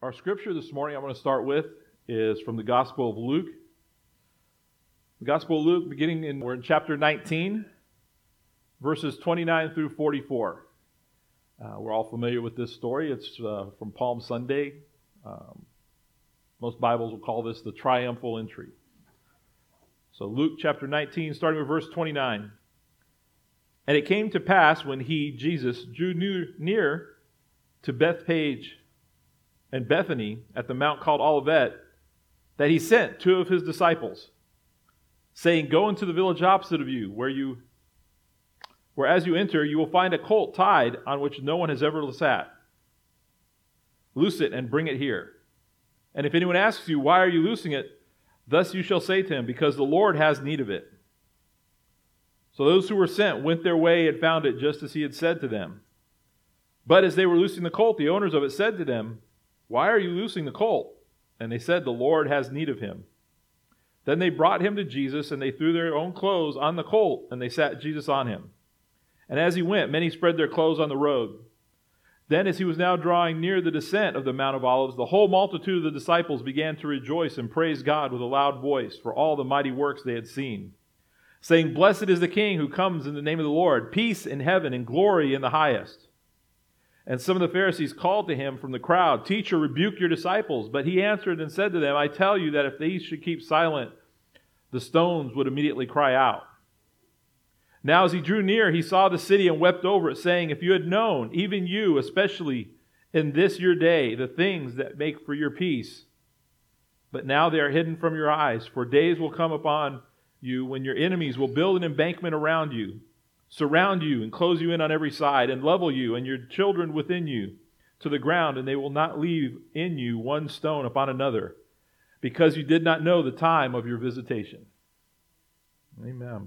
Our scripture this morning I'm going to start with is from the Gospel of Luke. The Gospel of Luke, we're in chapter 19, verses 29 through 44. We're all familiar with this story. It's from Palm Sunday. Most Bibles will call this the triumphal entry. So Luke chapter 19, starting with verse 29. And it came to pass when he, Jesus, drew near to Bethphage and Bethany at the mount called Olivet, that he sent two of his disciples, saying, Go into the village opposite of you, where as you enter, you will find a colt tied on which no one has ever sat. Loose it and bring it here. And if anyone asks you, Why are you loosing it? Thus you shall say to him, Because the Lord has need of it. So those who were sent went their way and found it just as he had said to them. But as they were loosing the colt, the owners of it said to them, Why are you loosing the colt? And they said, The Lord has need of him. Then they brought him to Jesus, and they threw their own clothes on the colt, and they sat Jesus on him. And as he went, many spread their clothes on the road. Then as he was now drawing near the descent of the Mount of Olives, the whole multitude of the disciples began to rejoice and praise God with a loud voice for all the mighty works they had seen, saying, Blessed is the King who comes in the name of the Lord, peace in heaven and glory in the highest. And some of the Pharisees called to him from the crowd, Teacher, rebuke your disciples. But he answered and said to them, I tell you that if these should keep silent, the stones would immediately cry out. Now as he drew near, he saw the city and wept over it, saying, If you had known, even you, especially in this your day, the things that make for your peace, but now they are hidden from your eyes. For days will come upon you when your enemies will build an embankment around you, surround you and close you in on every side, and level you and your children within you to the ground, and they will not leave in you one stone upon another, because you did not know the time of your visitation. Amen.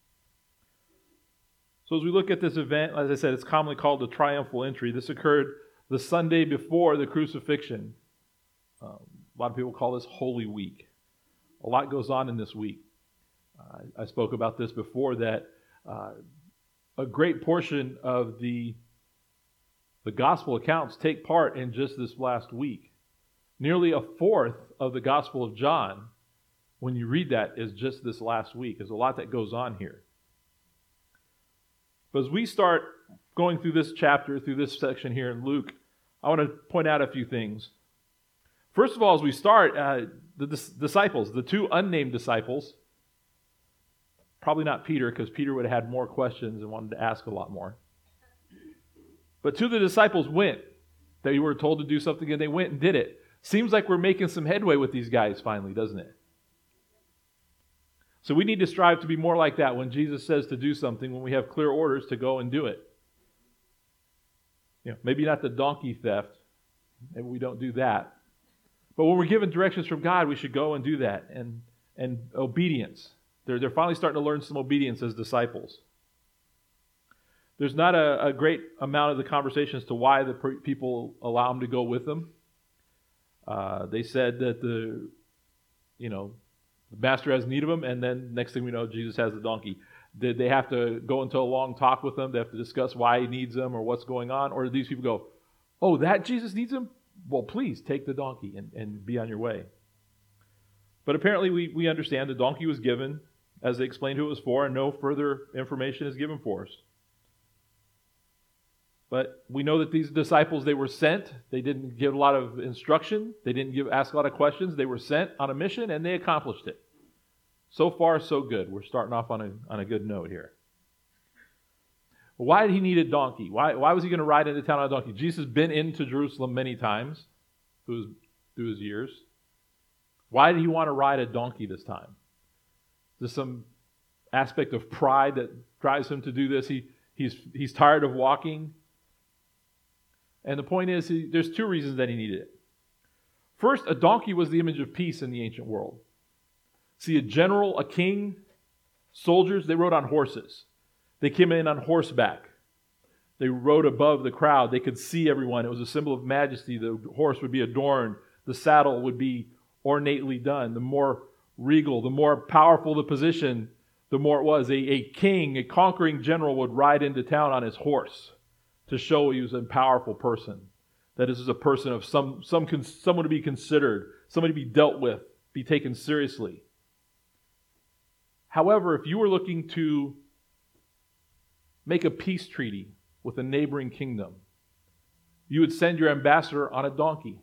So as we look at this event, as I said, it's commonly called the triumphal entry. This occurred the Sunday before the crucifixion. A lot of people call this Holy Week. A lot goes on in this week. I spoke about this before, that a great portion of the gospel accounts take part in just this last week. Nearly a fourth of the Gospel of John, when you read that, is just this last week. There's a lot that goes on here. But as we start going through this chapter, through this section here in Luke, I want to point out a few things. First of all, as we start, the disciples, the two unnamed disciples, probably not Peter, because Peter would have had more questions and wanted to ask a lot more. But two of the disciples went. They were told to do something and they went and did it. Seems like we're making some headway with these guys finally, doesn't it? So we need to strive to be more like that when Jesus says to do something, when we have clear orders to go and do it. Maybe not the donkey theft. Maybe we don't do that. But when we're given directions from God, we should go and do that. And obedience. They're finally starting to learn some obedience as disciples. There's not a great amount of the conversation as to why the people allow them to go with them. They said that the master has need of them, and then next thing we know, Jesus has the donkey. Did they have to go into a long talk with them? They have to discuss why he needs them or what's going on? Or did these people go, oh, that Jesus needs him? Well, please take the donkey and be on your way. But apparently we understand the donkey was given as they explained who it was for, and no further information is given for us. But we know that these disciples, they were sent. They didn't give a lot of instruction. They didn't ask a lot of questions. They were sent on a mission, and they accomplished it. So far, so good. We're starting off on a good note here. Why did he need a donkey? Why was he going to ride into town on a donkey? Jesus has been into Jerusalem many times through his years. Why did he want to ride a donkey this time? Is there some aspect of pride that drives him to do this? He's tired of walking. And the point is, there's two reasons that he needed it. First, a donkey was the image of peace in the ancient world. See, a general, a king, soldiers, they rode on horses. They came in on horseback. They rode above the crowd. They could see everyone. It was a symbol of majesty. The horse would be adorned. The saddle would be ornately done. The more regal, the more powerful the position, the more it was. A king, a conquering general would ride into town on his horse to show he was a powerful person. that this is a person of someone to be considered, somebody to be dealt with, be taken seriously. However, if you were looking to make a peace treaty with a neighboring kingdom, you would send your ambassador on a donkey,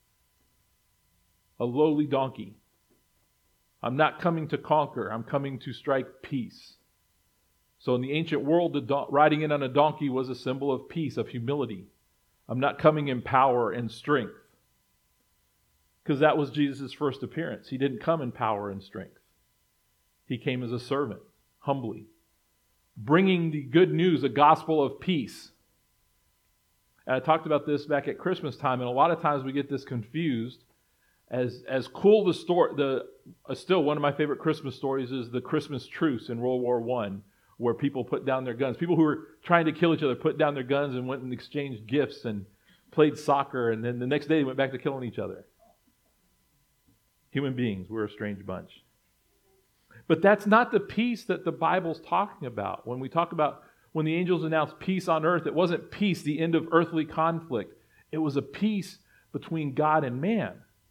a lowly donkey. I'm not coming to conquer, I'm coming to strike peace. So in the ancient world, riding in on a donkey was a symbol of peace, of humility. I'm not coming in power and strength. Because that was Jesus' first appearance. He didn't come in power and strength. He came as a servant, humbly, bringing the good news, a gospel of peace. And I talked about this back at Christmas time, and a lot of times we get this confused. As cool the story, still one of my favorite Christmas stories is the Christmas truce in World War I, where people put down their guns. People who were trying to kill each other put down their guns and went and exchanged gifts and played soccer, and then the next day they went back to killing each other. Human beings, we're a strange bunch. But that's not the peace that the Bible's talking about. When we talk about when the angels announced peace on earth, it wasn't peace, the end of earthly conflict. It was a peace between God and man.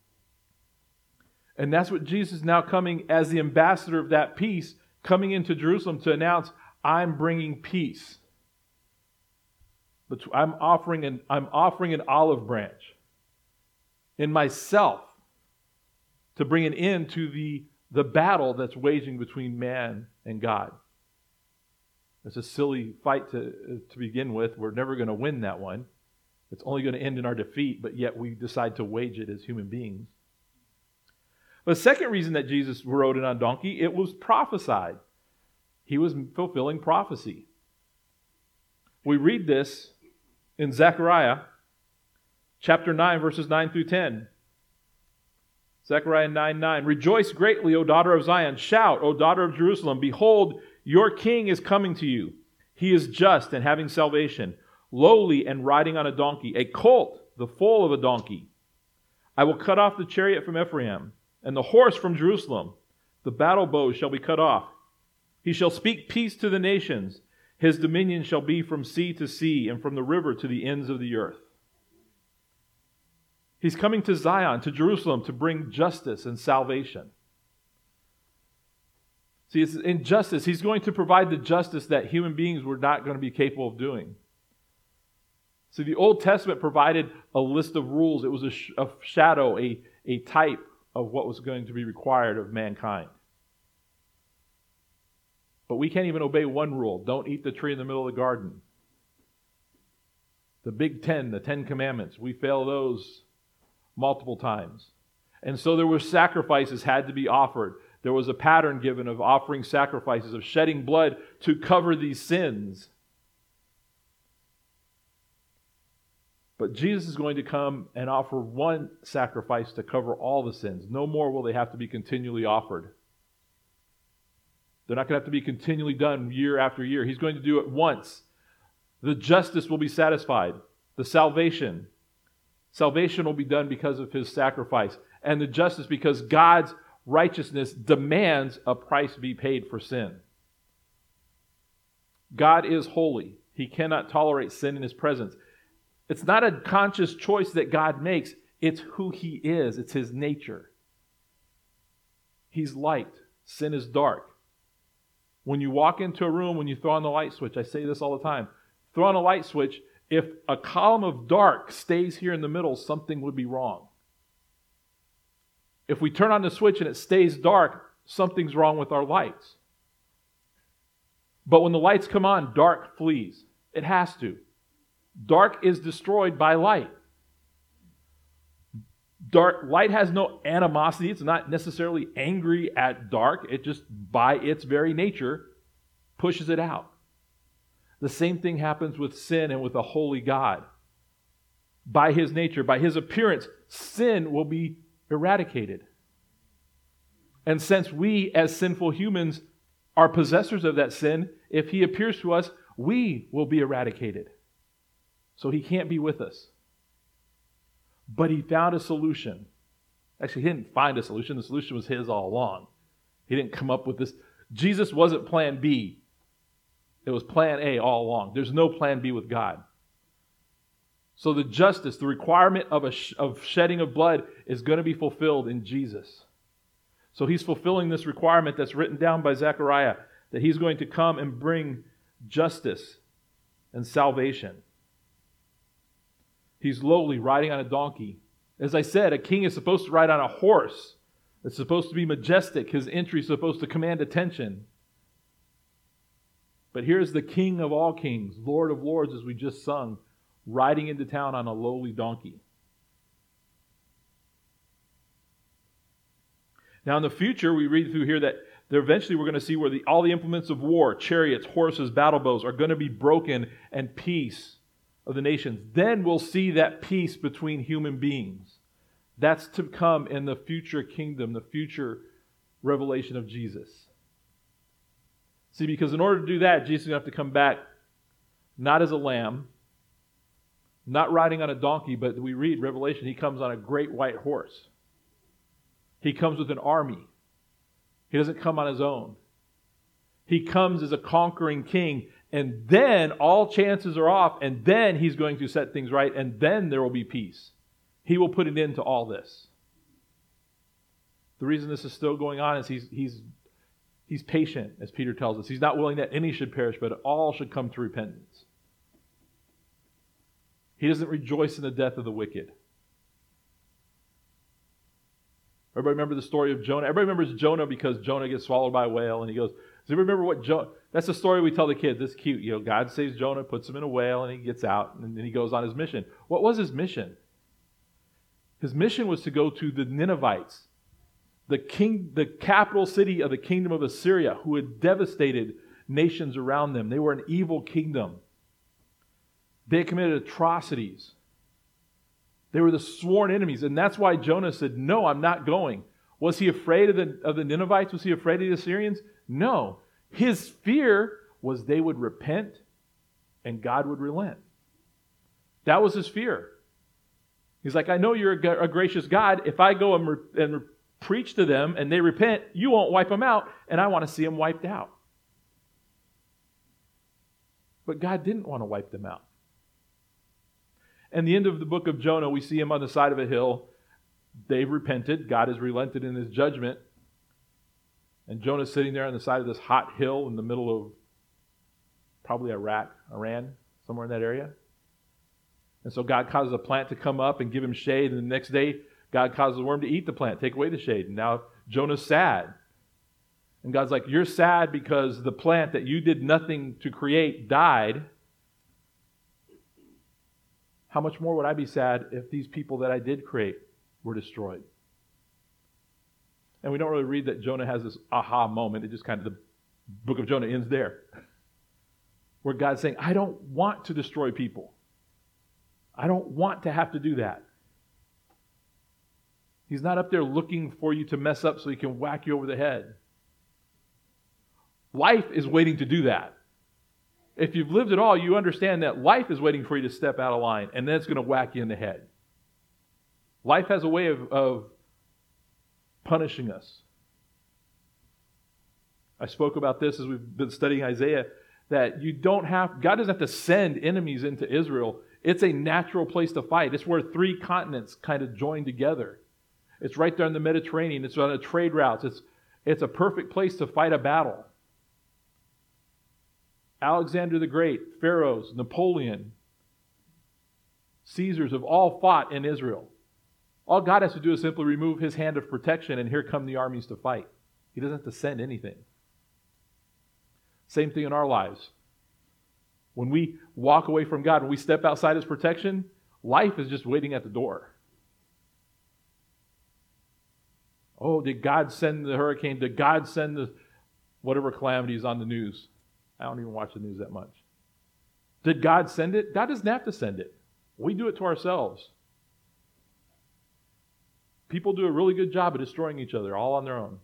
And that's what Jesus is now coming as the ambassador of that peace, coming into Jerusalem to announce, I'm bringing peace. But I'm offering an olive branch in myself to bring an end to the battle that's waging between man and God. It's a silly fight to begin with. We're never going to win that one. It's only going to end in our defeat, but yet we decide to wage it as human beings. The second reason that Jesus rode in on a donkey, it was prophesied. He was fulfilling prophecy. We read this in Zechariah chapter 9, verses 9 through 10. Zechariah 9:9. Rejoice greatly, O daughter of Zion. Shout, O daughter of Jerusalem. Behold, your king is coming to you. He is just and having salvation, lowly and riding on a donkey, a colt, the foal of a donkey. I will cut off the chariot from Ephraim, and the horse from Jerusalem. The battle bow shall be cut off. He shall speak peace to the nations. His dominion shall be from sea to sea, and from the river to the ends of the earth. He's coming to Zion, to Jerusalem, to bring justice and salvation. See, it's in justice. He's going to provide the justice that human beings were not going to be capable of doing. See, the Old Testament provided a list of rules. It was a shadow, a type of what was going to be required of mankind. But we can't even obey one rule. Don't eat the tree in the middle of the garden. The Big Ten, the Ten Commandments, we fail those multiple times. And so there were sacrifices had to be offered. There was a pattern given of offering sacrifices, of shedding blood to cover these sins. But Jesus is going to come and offer one sacrifice to cover all the sins. No more will they have to be continually offered. They're not going to have to be continually done year after year. He's going to do it once. The justice will be satisfied. The salvation will be done because of his sacrifice. And the justice because God's righteousness demands a price be paid for sin. God is holy. He cannot tolerate sin in his presence. It's not a conscious choice that God makes. It's who he is. It's his nature. He's light. Sin is dark. When you walk into a room, when you throw on the light switch, I say this all the time, throw on a light switch, if a column of dark stays here in the middle, something would be wrong. If we turn on the switch and it stays dark, something's wrong with our lights. But when the lights come on, dark flees. It has to. Dark is destroyed by light. Light has no animosity. It's not necessarily angry at dark. It just, by its very nature, pushes it out. The same thing happens with sin and with a holy God. By his nature, by his appearance, sin will be eradicated. And since we, as sinful humans, are possessors of that sin, if he appears to us, we will be eradicated. So he can't be with us. But he found a solution. Actually, he didn't find a solution. The solution was his all along. He didn't come up with this. Jesus wasn't plan B. It was plan A all along. There's no plan B with God. So the justice, the requirement of shedding of blood is going to be fulfilled in Jesus. So he's fulfilling this requirement that's written down by Zechariah, that he's going to come and bring justice and salvation. He's lowly, riding on a donkey. As I said, a king is supposed to ride on a horse. It's supposed to be majestic. His entry is supposed to command attention. But here's the King of all kings, Lord of lords, as we just sung, riding into town on a lowly donkey. Now in the future, we read through here that eventually we're going to see where all the implements of war, chariots, horses, battle bows, are going to be broken, and peace of the nations. Then we'll see that peace between human beings. That's to come in the future kingdom, the future revelation of Jesus. See, because in order to do that, Jesus is going to have to come back not as a lamb, not riding on a donkey, but we read Revelation, he comes on a great white horse. He comes with an army. He doesn't come on his own. He comes as a conquering king, and then all chances are off, and then he's going to set things right, and then there will be peace. He will put an end to all this. The reason this is still going on is he's patient, as Peter tells us. He's not willing that any should perish, but all should come to repentance. He doesn't rejoice in the death of the wicked. Everybody remember the story of Jonah? Everybody remembers Jonah because Jonah gets swallowed by a whale, and he goes, does you remember what Jonah... That's the story we tell the kids. It's cute. You know, God saves Jonah, puts him in a whale, and he gets out, and then he goes on his mission. What was his mission? His mission was to go to the Ninevites, the capital city of the kingdom of Assyria, who had devastated nations around them. They were an evil kingdom. They had committed atrocities. They were the sworn enemies, and that's why Jonah said, no, I'm not going. Was he afraid of the Ninevites? Was he afraid of the Assyrians? No. His fear was they would repent and God would relent. That was his fear. He's like, I know you're a gracious God. If I go and preach to them and they repent, you won't wipe them out, and I want to see them wiped out. But God didn't want to wipe them out. And the end of the book of Jonah, we see him on the side of a hill. They've repented. God has relented in his judgment. And Jonah's sitting there on the side of this hot hill in the middle of probably Iraq, Iran, somewhere in that area. And so God causes a plant to come up and give him shade. And the next day, God causes a worm to eat the plant, take away the shade. And now Jonah's sad. And God's like, you're sad because the plant that you did nothing to create died. How much more would I be sad if these people that I did create were destroyed? And we don't really read that Jonah has this aha moment. It just kind of, the book of Jonah ends there. Where God's saying, I don't want to destroy people. I don't want to have to do that. He's not up there looking for you to mess up so he can whack you over the head. Life is waiting to do that. If you've lived at all, you understand that life is waiting for you to step out of line, and then it's going to whack you in the head. Life has a way of punishing us. I spoke about this as we've been studying Isaiah, that God doesn't have to send enemies into Israel. It's a natural place to fight. It's where 3 continents kind of join together. It's right there in the Mediterranean. It's on the trade routes. It's a perfect place to fight a battle. Alexander the Great, Pharaohs, Napoleon, Caesars have all fought in Israel. All God has to do is simply remove his hand of protection, and here come the armies to fight. He doesn't have to send anything. Same thing in our lives. When we walk away from God, when we step outside his protection, life is just waiting at the door. Oh, did God send the hurricane? Did God send the whatever calamities on the news? I don't even watch the news that much. Did God send it? God doesn't have to send it. We do it to ourselves. People do a really good job of destroying each other, all on their own.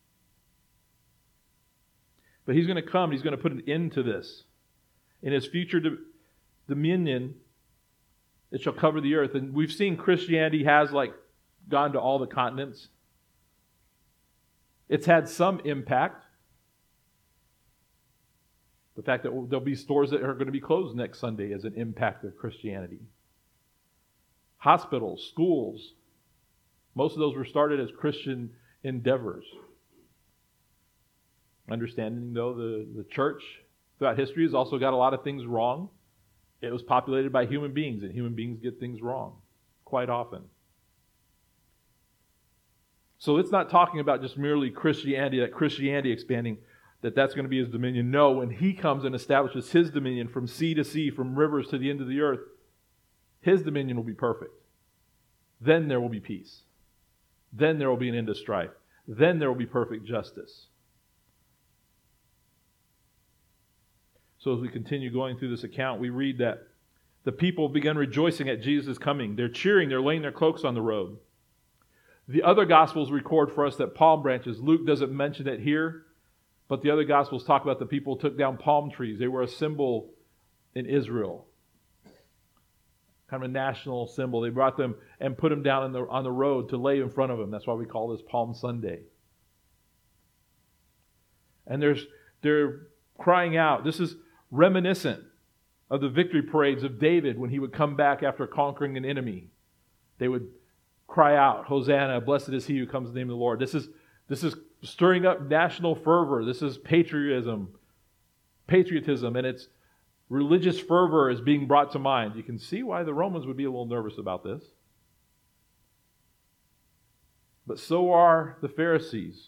But he's going to come, he's going to put an end to this. In his future dominion, it shall cover the earth. And we've seen Christianity has gone to all the continents. It's had some impact. The fact that there'll be stores that are going to be closed next Sunday is an impact of Christianity. hospitals, schools. Most of those were started as Christian endeavors. Understanding, though, the church throughout history has also got a lot of things wrong. It was populated by human beings, and human beings get things wrong quite often. So it's not talking about just merely Christianity, that Christianity expanding, that's going to be his dominion. No, when he comes and establishes his dominion from sea to sea, from rivers to the end of the earth, his dominion will be perfect. Then there will be peace. Then there will be an end to strife. Then there will be perfect justice. So as we continue going through this account, we read that the people began rejoicing at Jesus' coming. They're cheering, they're laying their cloaks on the road. The other Gospels record for us that palm branches, Luke doesn't mention it here, but the other Gospels talk about the people took down palm trees. They were a symbol in Israel. Kind of a national symbol. They brought them and put them down on the road to lay in front of them. That's why we call this Palm Sunday. And they're crying out. This is reminiscent of the victory parades of David when he would come back after conquering an enemy. They would cry out, Hosanna, blessed is he who comes in the name of the Lord. This is stirring up national fervor. This is patriotism, and it's religious fervor is being brought to mind. You can see why the Romans would be a little nervous about this. But so are the Pharisees.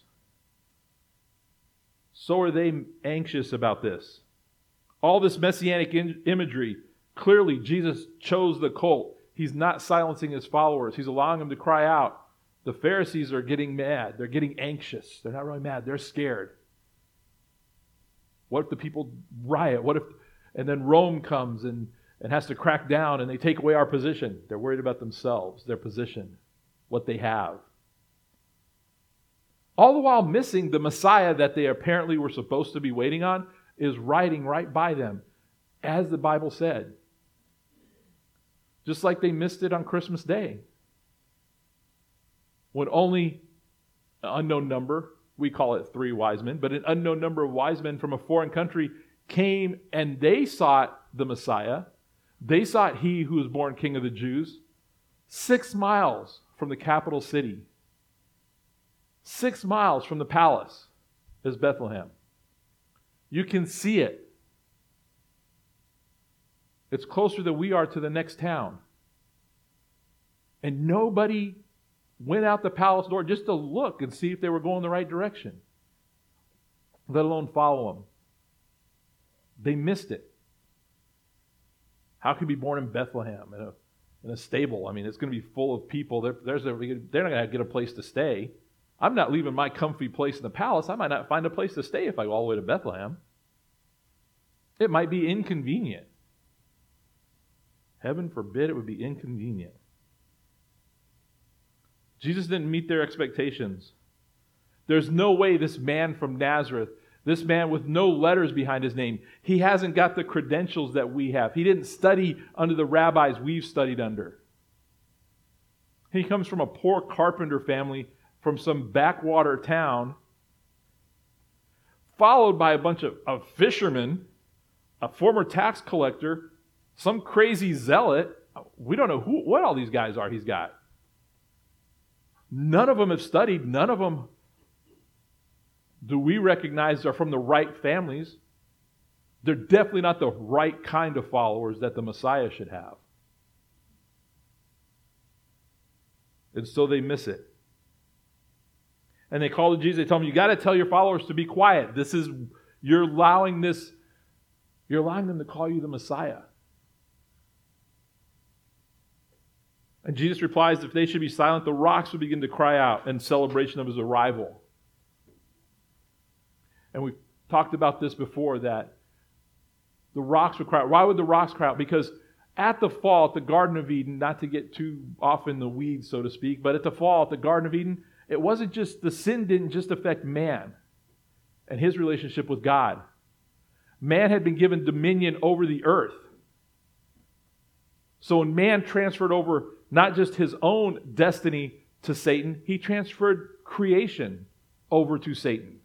So are they anxious about this. All this messianic imagery, clearly Jesus chose the colt. He's not silencing his followers. He's allowing them to cry out. The Pharisees are getting mad. They're getting anxious. They're not really mad. They're scared. What if the people riot? And then Rome comes and has to crack down and they take away our position? They're worried about themselves, their position, what they have. All the while missing the Messiah that they apparently were supposed to be waiting on is riding right by them, as the Bible said. Just like they missed it on Christmas Day. When only an unknown number, we call it 3 wise men, but an unknown number of wise men from a foreign country came and they sought the Messiah. They sought he who was born King of the Jews 6 miles from the capital city. 6 miles from the palace is Bethlehem. You can see it. It's closer than we are to the next town. And nobody went out the palace door just to look and see if they were going the right direction, let alone follow them. They missed it. How could he be born in Bethlehem in a stable? I mean, it's going to be full of people. They're not going to get a place to stay. I'm not leaving my comfy place in the palace. I might not find a place to stay if I go all the way to Bethlehem. It might be inconvenient. Heaven forbid it would be inconvenient. Jesus didn't meet their expectations. There's no way this man from Nazareth, this man with no letters behind his name, he hasn't got the credentials that we have. He didn't study under the rabbis we've studied under. He comes from a poor carpenter family from some backwater town, followed by a bunch of fishermen, a former tax collector, some crazy zealot. We don't know what all these guys are he's got. None of them have studied. None of them do we recognize are from the right families. They're definitely not the right kind of followers that the Messiah should have. And so they miss it. And they call to Jesus, they tell him, you got to tell your followers to be quiet. You're allowing them to call you the Messiah. And Jesus replies, if they should be silent, the rocks would begin to cry out in celebration of his arrival. And we've talked about this before, that the rocks would cry out. Why would the rocks cry out? Because at the fall, at the Garden of Eden, not to get too off in the weeds, so to speak, but at the fall, at the Garden of Eden, it wasn't just, the sin didn't just affect man and his relationship with God. Man had been given dominion over the earth. So when man transferred over not just his own destiny to Satan, he transferred creation over to Satan.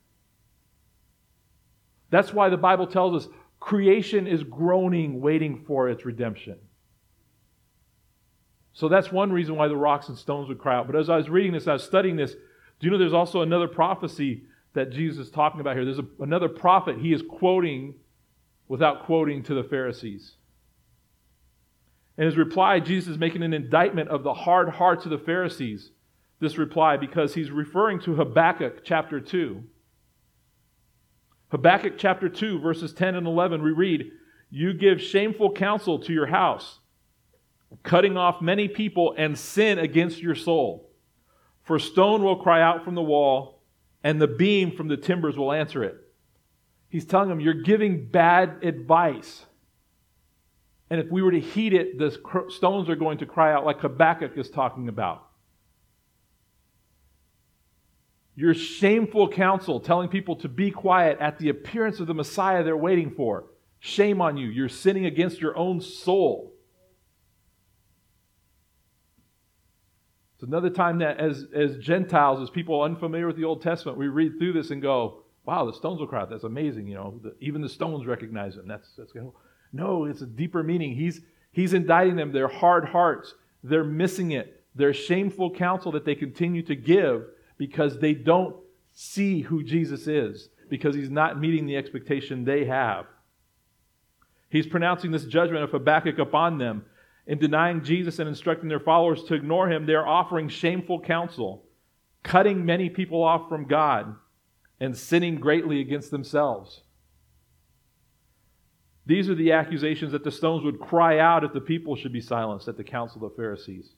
That's why the Bible tells us creation is groaning, waiting for its redemption. So that's one reason why the rocks and stones would cry out. But as I was reading this, I was studying this, do you know there's also another prophecy that Jesus is talking about here? There's another prophet he is quoting without quoting to the Pharisees. In his reply, Jesus is making an indictment of the hard hearts of the Pharisees, this reply, because he's referring to Habakkuk chapter 2. Habakkuk chapter 2, verses 10 and 11, we read, "You give shameful counsel to your house, cutting off many people and sin against your soul. For stone will cry out from the wall, and the beam from the timbers will answer it." He's telling them, you're giving bad advice. And if we were to heed it, the stones are going to cry out like Habakkuk is talking about. Your shameful counsel, telling people to be quiet at the appearance of the Messiah they're waiting for. Shame on you. You're sinning against your own soul. It's another time that as Gentiles, as people unfamiliar with the Old Testament, we read through this and go, wow, the stones will cry out. That's amazing. Even the stones recognize him. That's good. No, it's a deeper meaning. He's indicting them, their hard hearts. They're missing it. Their shameful counsel that they continue to give because they don't see who Jesus is, because he's not meeting the expectation they have. He's pronouncing this judgment of Habakkuk upon them. In denying Jesus and instructing their followers to ignore him, they're offering shameful counsel, cutting many people off from God, and sinning greatly against themselves. These are the accusations that the stones would cry out if the people should be silenced at the council of the Pharisees.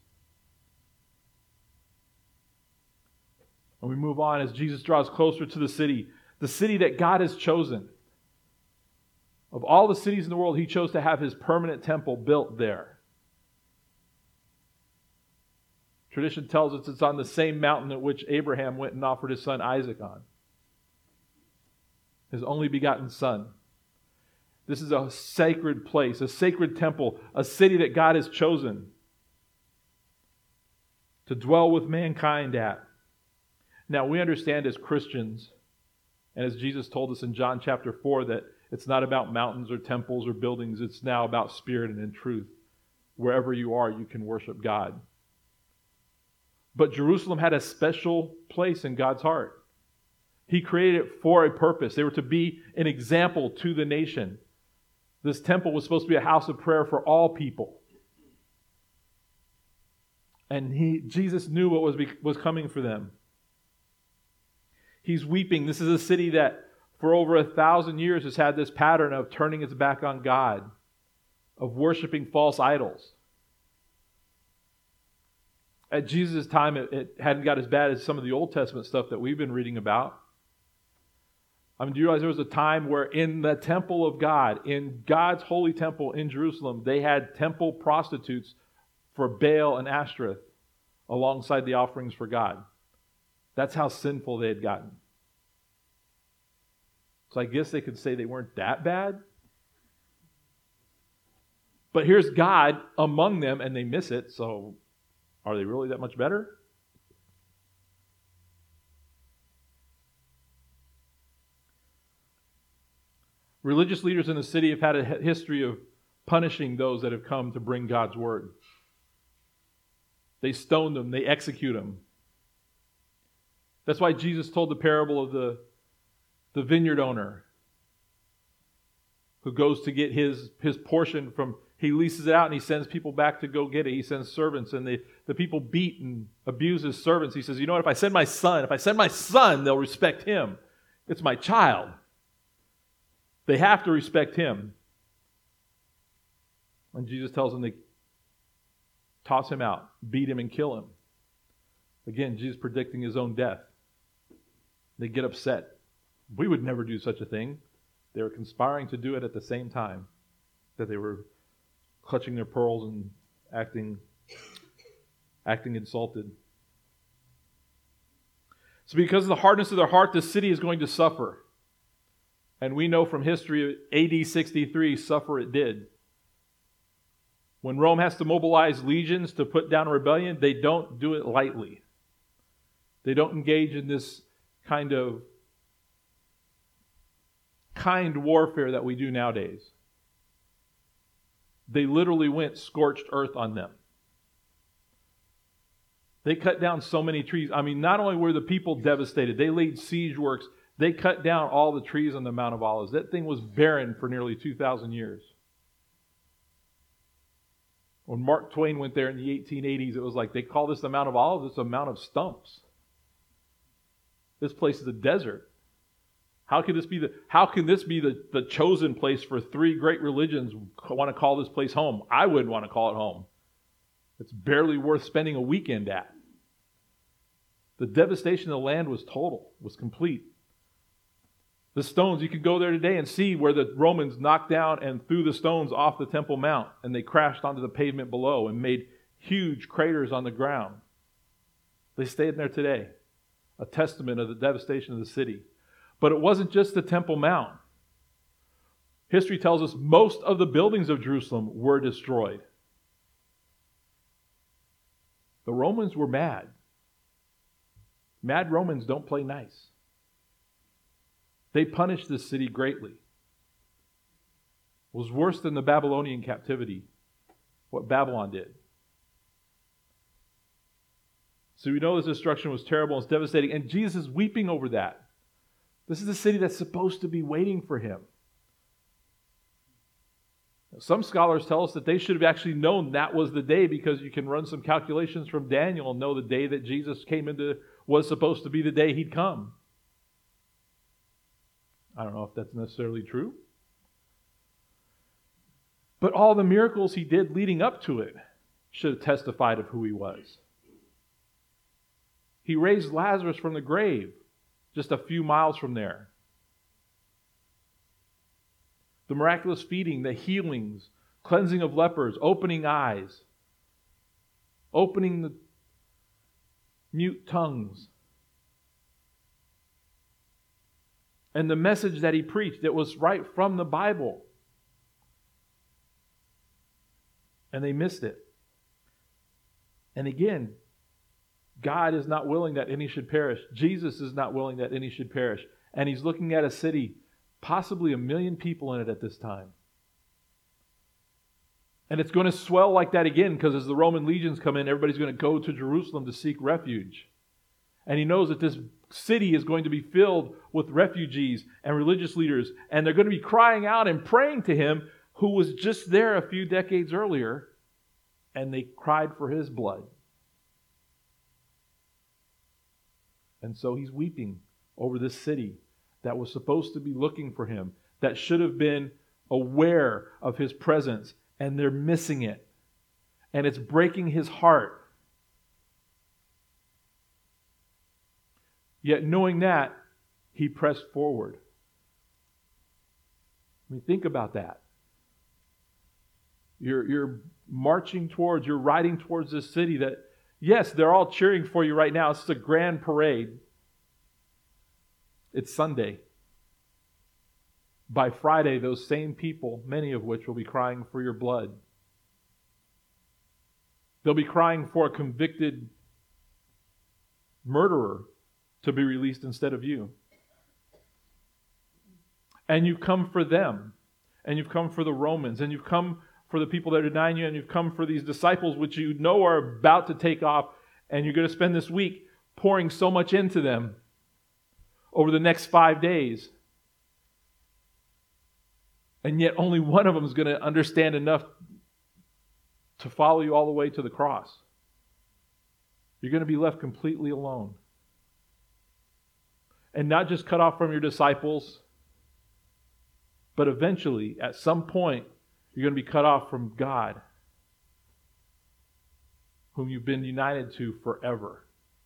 And we move on as Jesus draws closer to the city that God has chosen. Of all the cities in the world, he chose to have his permanent temple built there. Tradition tells us it's on the same mountain at which Abraham went and offered his son Isaac on. His only begotten son. This is a sacred place, a sacred temple, a city that God has chosen to dwell with mankind at. Now, we understand as Christians, and as Jesus told us in John chapter 4, that it's not about mountains or temples or buildings. It's now about spirit and in truth. Wherever you are, you can worship God. But Jerusalem had a special place in God's heart. He created it for a purpose. They were to be an example to the nation. This temple was supposed to be a house of prayer for all people. And Jesus knew what was coming for them. He's weeping. This is a city that for over 1,000 years has had this pattern of turning its back on God, of worshiping false idols. At Jesus' time, it hadn't got as bad as some of the Old Testament stuff that we've been reading about. I mean, do you realize there was a time where in the temple of God, in God's holy temple in Jerusalem, they had temple prostitutes for Baal and Ashtoreth alongside the offerings for God. That's how sinful they had gotten. So I guess they could say they weren't that bad. But here's God among them and they miss it, so are they really that much better? Religious leaders in the city have had a history of punishing those that have come to bring God's word. They stone them, they execute them. That's why Jesus told the parable of the vineyard owner who goes to get his portion from, he leases it out and he sends people back to go get it. He sends servants and the people beat and abuse his servants. He says, you know what, if I send my son, they'll respect him. It's my child. They have to respect him. And Jesus tells them to toss him out, beat him and kill him. Again, Jesus predicting his own death. They get upset. We would never do such a thing. They were conspiring to do it at the same time that they were clutching their pearls and acting insulted. So because of the hardness of their heart, the city is going to suffer. And we know from history, AD 63, suffer it did. When Rome has to mobilize legions to put down a rebellion, they don't do it lightly. They don't engage in this kind warfare that we do nowadays. They literally went scorched earth on them. They cut down so many trees. I mean, not only were the people devastated, they laid siege works. They cut down all the trees on the Mount of Olives. That thing was barren for nearly 2,000 years. When Mark Twain went there in the 1880s, it was like, they call this the Mount of Olives. It's a Mount of stumps. This place is a desert. How can this be the chosen place for three great religions who want to call this place home? I wouldn't want to call it home. It's barely worth spending a weekend at. The devastation of the land was total, was complete. The stones, you could go there today and see where the Romans knocked down and threw the stones off the Temple Mount, and they crashed onto the pavement below and made huge craters on the ground. They stayed there today, a testament of the devastation of the city. But it wasn't just the Temple Mount. History tells us most of the buildings of Jerusalem were destroyed. The Romans were mad. Mad Romans don't play nice. They punished this city greatly. It was worse than the Babylonian captivity, what Babylon did. So we know this destruction was terrible and it's devastating, and Jesus is weeping over that. This is the city that's supposed to be waiting for him. Some scholars tell us that they should have actually known that was the day, because you can run some calculations from Daniel and know the day that Jesus came into was supposed to be the day he'd come. I don't know if that's necessarily true. But all the miracles he did leading up to it should have testified of who he was. He raised Lazarus from the grave just a few miles from there. The miraculous feeding, the healings, cleansing of lepers, opening eyes, opening the mute tongues. And the message that he preached, it was right from the Bible. And they missed it. And again, God is not willing that any should perish. Jesus is not willing that any should perish. And he's looking at a city, possibly 1 million people in it at this time. And it's going to swell like that again, because as the Roman legions come in, everybody's going to go to Jerusalem to seek refuge. And he knows that this city is going to be filled with refugees and religious leaders, and they're going to be crying out and praying to him who was just there a few decades earlier, and they cried for his blood. And so he's weeping over this city that was supposed to be looking for him, that should have been aware of his presence, and they're missing it. And it's breaking his heart. Yet knowing that, he pressed forward. I mean, think about that. You're marching towards, you're riding towards this city that, yes, they're all cheering for you right now. It's a grand parade. It's Sunday. By Friday, those same people, many of which will be crying for your blood. They'll be crying for a convicted murderer to be released instead of you. And you've come for them. And you've come for the Romans. And you've come for the people that are denying you. And you've come for these disciples which you know are about to take off. And you're going to spend this week pouring so much into them over the next 5 days. And yet only one of them is going to understand enough to follow you all the way to the cross. You're going to be left completely alone. And not just cut off from your disciples, but eventually, at some point, you're going to be cut off from God, whom you've been united to forever.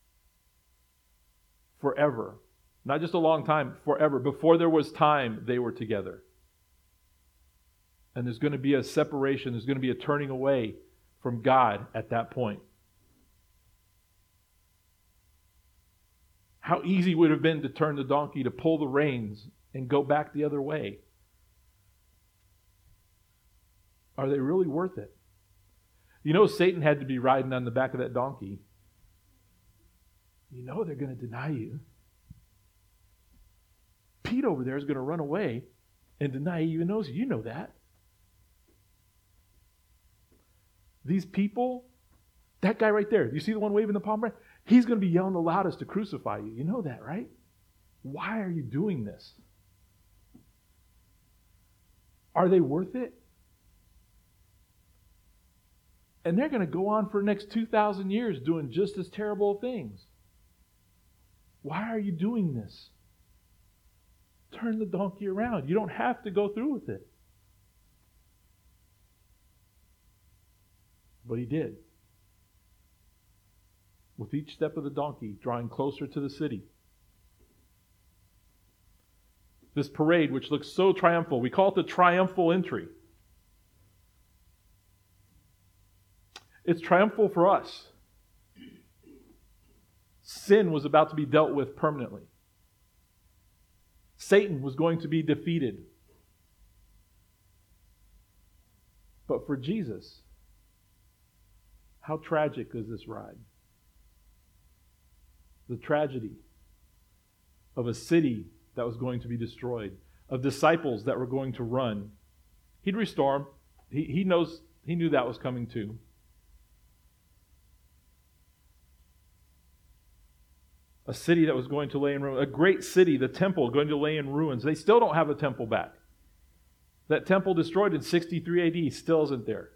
Forever. Not just a long time, forever. Before there was time, they were together. And there's going to be a separation, there's going to be a turning away from God at that point. How easy would it have been to turn the donkey, to pull the reins, and go back the other way? Are they really worth it? You know Satan had to be riding on the back of that donkey. You know they're going to deny you. Pete over there is going to run away and deny he even knows you. You know that. These people, That guy right there, you see the one waving the palm branch? He's going to be yelling the loudest to crucify you. You know that, right? Why are you doing this? Are they worth it? And they're going to go on for the next 2,000 years doing just as terrible things. Why are you doing this? Turn the donkey around. You don't have to go through with it. But he did. With each step of the donkey drawing closer to the city. This parade, which looks so triumphal, we call it the triumphal entry. It's triumphal for us. Sin was about to be dealt with permanently. Satan was going to be defeated. But for Jesus, how tragic is this ride? The tragedy of a city that was going to be destroyed, of disciples that were going to run. He'd restore them. He knew that was coming too. A city that was going to lay in ruins. A great city, the temple, going to lay in ruins. They still don't have a temple back. That temple destroyed in 63 AD still isn't there.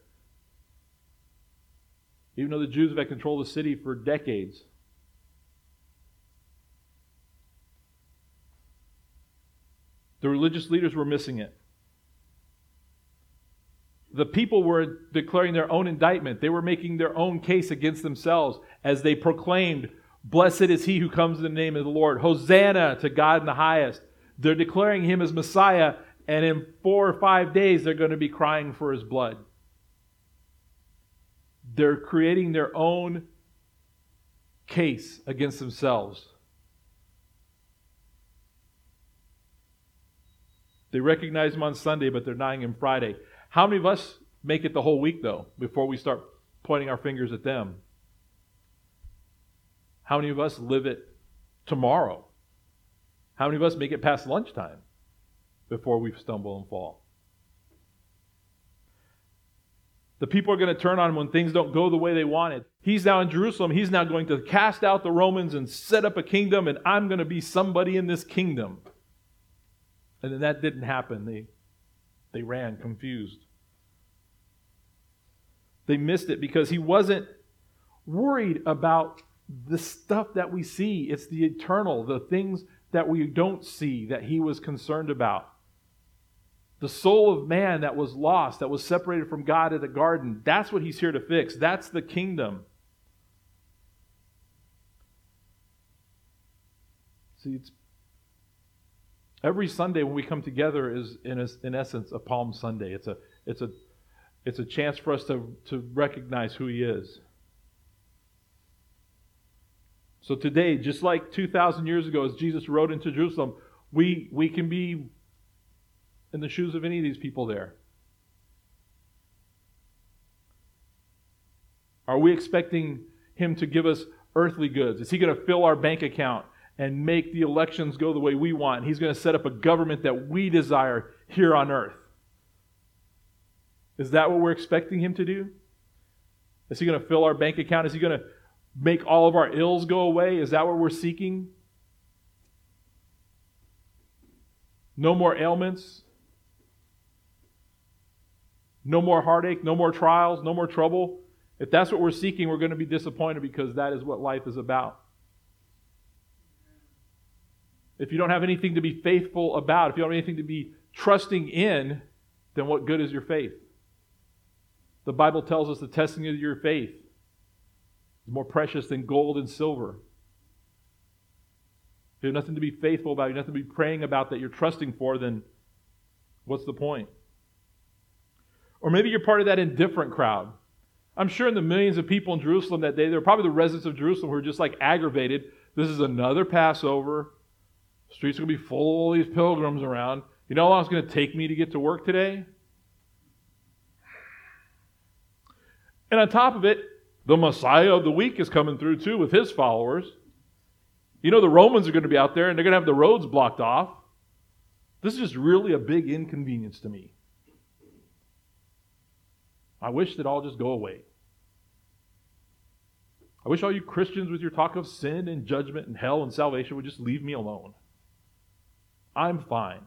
Even though the Jews have had control of the city for decades. The religious leaders were missing it. The people were declaring their own indictment. They were making their own case against themselves as they proclaimed, "Blessed is he who comes in the name of the Lord. Hosanna to God in the highest." They're declaring him as Messiah, and in 4 or 5 days they're going to be crying for his blood. They're creating their own case against themselves. They recognize him on Sunday, but they're denying him Friday. How many of us make it the whole week, though, before we start pointing our fingers at them? How many of us live it tomorrow? How many of us make it past lunchtime before we stumble and fall? The people are going to turn on him when things don't go the way they wanted. He's now in Jerusalem. He's now going to cast out the Romans and set up a kingdom, and I'm going to be somebody in this kingdom. And then that didn't happen. They ran confused. They missed it because he wasn't worried about the stuff that we see. It's the eternal, the things that we don't see that he was concerned about. The soul of man that was lost, that was separated from God in the garden, that's what he's here to fix. That's the kingdom. See, it's every Sunday when we come together is in essence a Palm Sunday. It's a chance for us to recognize who he is. So today, just like 2,000 years ago, as Jesus rode into Jerusalem, we can be in the shoes of any of these people there. Are we expecting him to give us earthly goods? Is he going to fill our bank account and make the elections go the way we want? He's going to set up a government that we desire here on earth. Is that what we're expecting him to do? Is he going to fill our bank account? Is he going to make all of our ills go away? Is that what we're seeking? No more ailments? No more heartache? No more trials? No more trouble? If that's what we're seeking, we're going to be disappointed because that is what life is about. If you don't have anything to be faithful about, if you don't have anything to be trusting in, then what good is your faith? The Bible tells us the testing of your faith is more precious than gold and silver. If you have nothing to be faithful about, you have nothing to be praying about that you're trusting for, then what's the point? Or maybe you're part of that indifferent crowd. I'm sure in the millions of people in Jerusalem that day, there were probably the residents of Jerusalem who were just like aggravated. This is another Passover. The streets are going to be full of these pilgrims around. You know how long it's going to take me to get to work today? And on top of it, the Messiah of the week is coming through too with his followers. You know the Romans are going to be out there and they're going to have the roads blocked off. This is just really a big inconvenience to me. I wish that all just go away. I wish all you Christians with your talk of sin and judgment and hell and salvation would just leave me alone. I'm fine.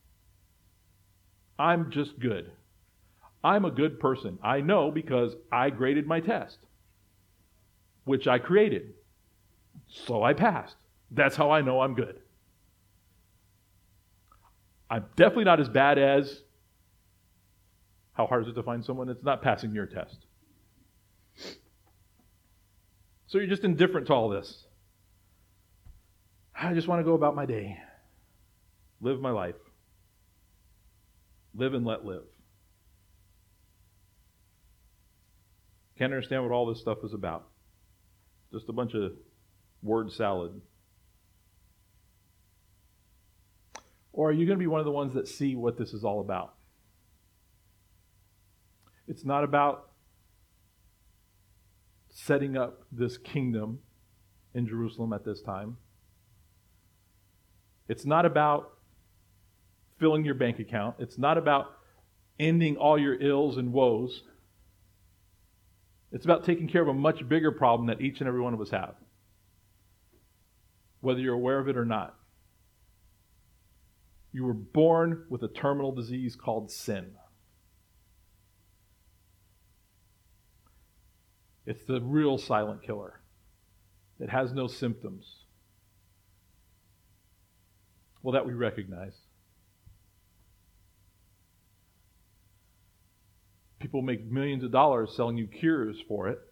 I'm just good. I'm a good person. I know because I graded my test, which I created. So I passed. That's how I know I'm good. I'm definitely not as bad as, how hard is it to find someone that's not passing your test? So you're just indifferent to all this. I just want to go about my day. Live my life. Live and let live. Can't understand what all this stuff is about. Just a bunch of word salad. Or are you going to be one of the ones that see what this is all about? It's not about setting up this kingdom in Jerusalem at this time. It's not about filling your bank account. It's not about ending all your ills and woes. It's about taking care of a much bigger problem that each and every one of us have, whether you're aware of it or not. You were born with a terminal disease called sin. It's the real silent killer. It has no symptoms. Well, that we recognize. People make millions of dollars selling you cures for it.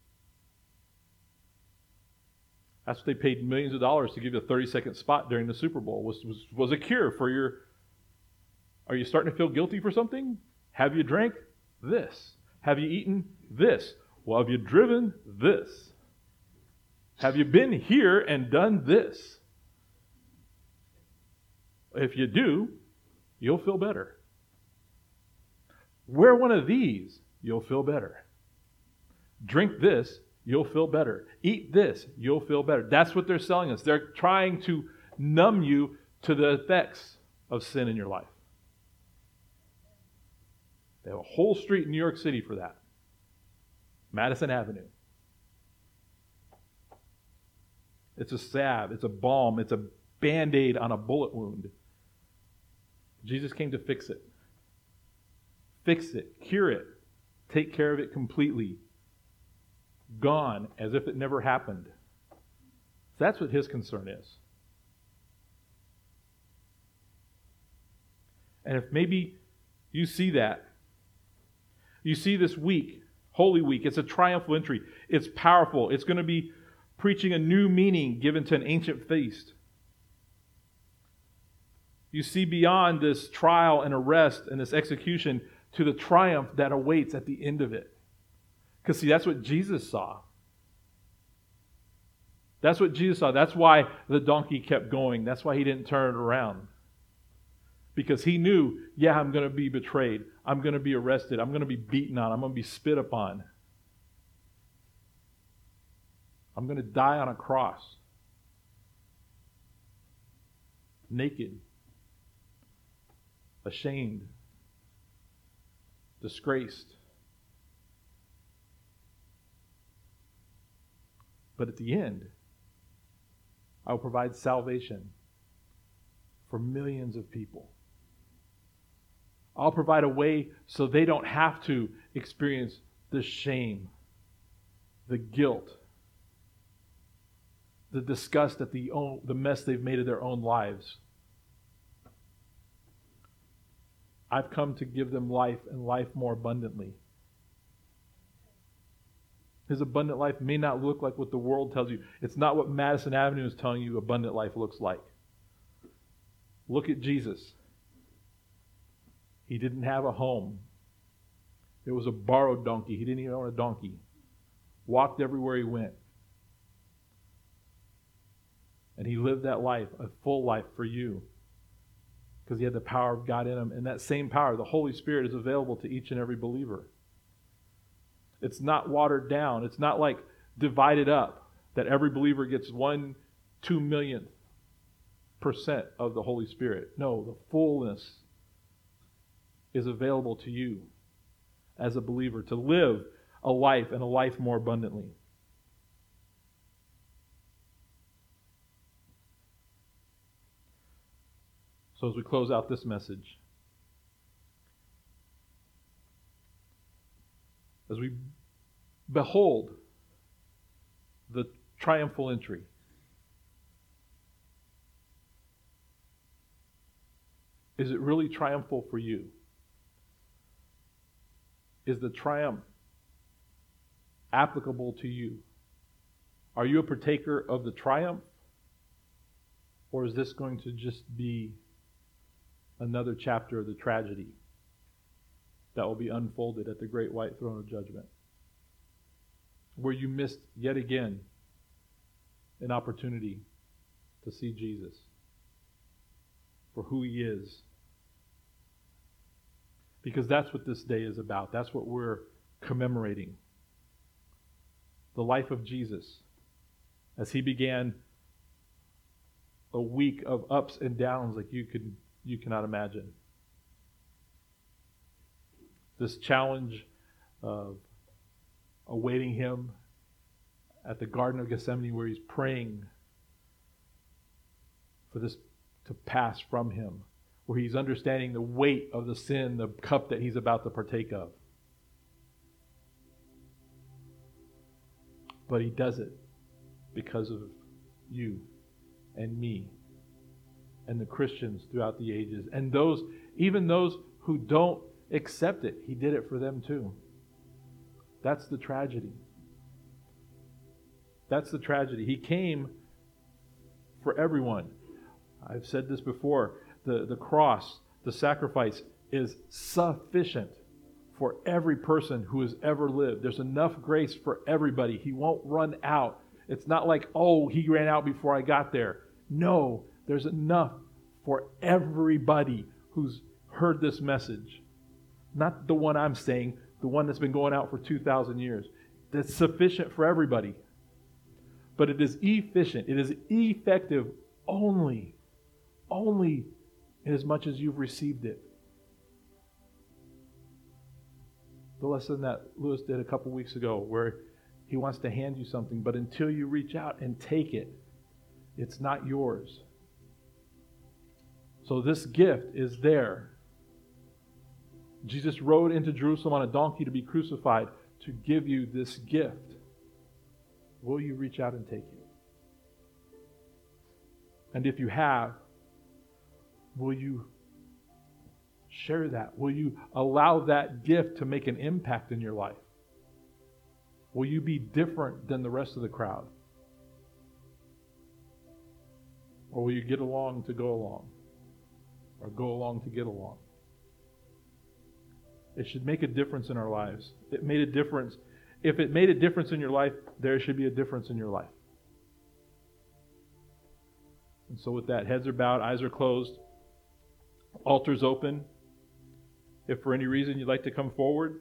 That's what they paid millions of dollars to give you a 30-second spot during the Super Bowl, was a cure for your... Are you starting to feel guilty for something? Have you drank this? Have you eaten this? Well, have you driven this? Have you been here and done this? If you do, you'll feel better. Wear one of these, you'll feel better. Drink this, you'll feel better. Eat this, you'll feel better. That's what they're selling us. They're trying to numb you to the effects of sin in your life. They have a whole street in New York City for that. Madison Avenue. It's a salve, it's a balm, it's a Band-Aid on a bullet wound. Jesus came to fix it. Fix it, cure it, take care of it completely. Gone as if it never happened. That's what his concern is. And if maybe you see that, you see this week, Holy Week, it's a triumphal entry. It's powerful. It's going to be preaching a new meaning given to an ancient feast. You see beyond this trial and arrest and this execution to the triumph that awaits at the end of it. Because see, that's what Jesus saw. That's what Jesus saw. That's why the donkey kept going. That's why he didn't turn it around. Because he knew, yeah, I'm going to be betrayed. I'm going to be arrested. I'm going to be beaten on. I'm going to be spit upon. I'm going to die on a cross. Naked. Ashamed. Disgraced. But at the end, I will provide salvation for millions of people. I'll provide a way so they don't have to experience the shame, the guilt, the disgust at the mess they've made of their own lives. I've come to give them life and life more abundantly. His abundant life may not look like what the world tells you. It's not what Madison Avenue is telling you abundant life looks like. Look at Jesus. He didn't have a home. It was a borrowed donkey. He didn't even own a donkey. Walked everywhere he went. And he lived that life, a full life for you. Because he had the power of God in him. And that same power, the Holy Spirit, is available to each and every believer. It's not watered down. It's not like divided up, that every believer gets 1/2 millionth % of the Holy Spirit. No, the fullness is available to you as a believer to live a life and a life more abundantly. So as we close out this message, as we behold the triumphal entry, is it really triumphal for you? Is the triumph applicable to you? Are you a partaker of the triumph? Or is this going to just be another chapter of the tragedy that will be unfolded at the great white throne of judgment, where you missed yet again an opportunity to see Jesus for who He is? Because that's what this day is about. That's what we're commemorating. The life of Jesus as He began a week of ups and downs like you cannot imagine. This challenge of awaiting Him at the Garden of Gethsemane, where He's praying for this to pass from Him, where He's understanding the weight of the sin, the cup that He's about to partake of. But He does it because of you and me and the Christians throughout the ages. And even those who don't accept it, He did it for them too. That's the tragedy. That's the tragedy. He came for everyone. I've said this before. The cross, the sacrifice is sufficient for every person who has ever lived. There's enough grace for everybody. He won't run out. It's not like, oh, He ran out before I got there. No, there's enough for everybody who's heard this message. Not the one I'm saying, the one that's been going out for 2,000 years. That's sufficient for everybody. But it is efficient. It is effective only in as much as you've received it. The lesson that Lewis did a couple weeks ago, where he wants to hand you something, but until you reach out and take it, it's not yours. So this gift is there. Jesus rode into Jerusalem on a donkey to be crucified to give you this gift. Will you reach out and take it? And if you have, will you share that? Will you allow that gift to make an impact in your life? Will you be different than the rest of the crowd? Or will you get along to go along? Or go along to get along? It should make a difference in our lives. It made a difference. If it made a difference in your life, there should be a difference in your life. And so with that, heads are bowed, eyes are closed, altars open. If for any reason you'd like to come forward,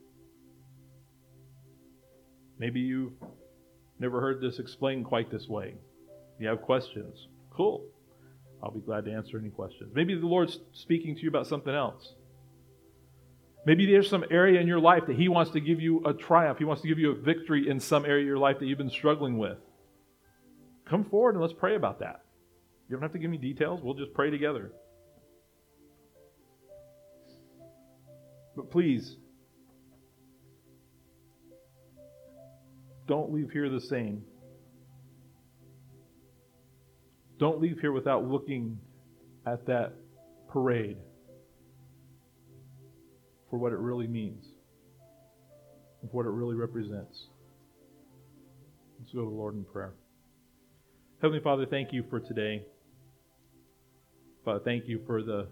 maybe you've never heard this explained quite this way. You have questions. Cool. I'll be glad to answer any questions. Maybe the Lord's speaking to you about something else. Maybe there's some area in your life that He wants to give you a triumph. He wants to give you a victory in some area of your life that you've been struggling with. Come forward and let's pray about that. You don't have to give me details. We'll just pray together. But please, don't leave here the same. Don't leave here without looking at that parade for what it really means, for what it really represents. Let's go to the Lord in prayer. Heavenly Father, thank you for today. Father, thank you for the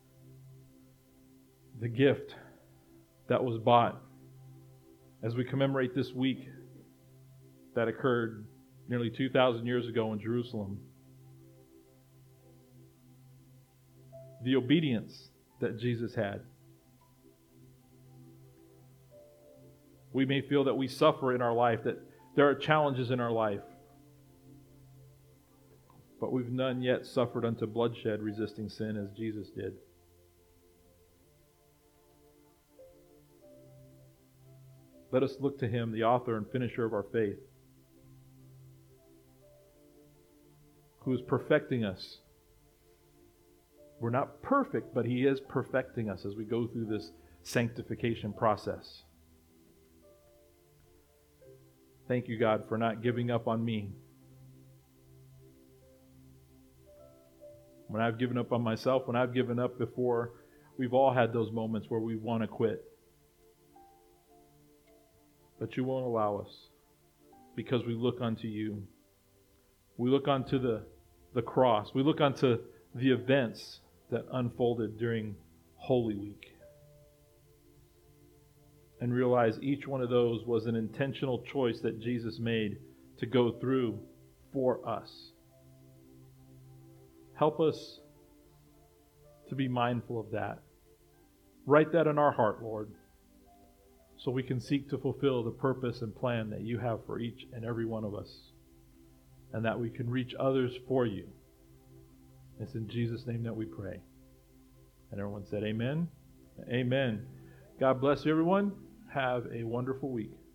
gift that was bought as we commemorate this week that occurred nearly 2,000 years ago in Jerusalem. The obedience that Jesus had. We may feel that we suffer in our life, that there are challenges in our life, but we've none yet suffered unto bloodshed resisting sin as Jesus did. Let us look to Him, the author and finisher of our faith, who is perfecting us We're not perfect, but He is perfecting us as we go through this sanctification process. Thank you, God, for not giving up on me. When I've given up on myself, when I've given up before, we've all had those moments where we want to quit. But you won't allow us because we look unto you. We look unto the cross. We look unto the events that unfolded during Holy Week. And realize each one of those was an intentional choice that Jesus made to go through for us. Help us to be mindful of that. Write that in our heart, Lord, so we can seek to fulfill the purpose and plan that you have for each and every one of us, and that we can reach others for you. It's in Jesus' name that we pray. And everyone said amen. Amen. God bless you, everyone. Have a wonderful week.